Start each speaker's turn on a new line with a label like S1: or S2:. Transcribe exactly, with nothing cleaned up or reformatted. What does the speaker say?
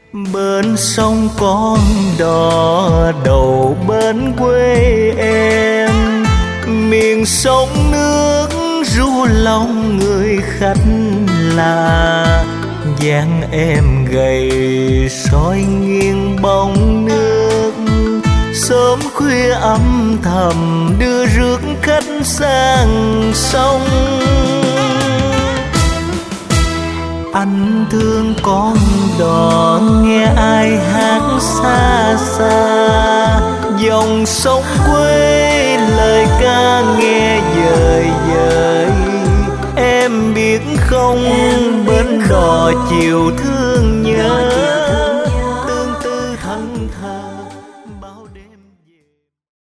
S1: Bên sông con đò đầu bên quê em, miền sông nước ru lòng người khách lạ. Dáng em gầy soi nghiêng bóng nước, sớm khuya âm thầm đưa rước khách sang sông. Anh thương con đò nghe ai hát xa xa, dòng sông quê lời ca nghe dời dời. Em biết không, bên đò chiều thương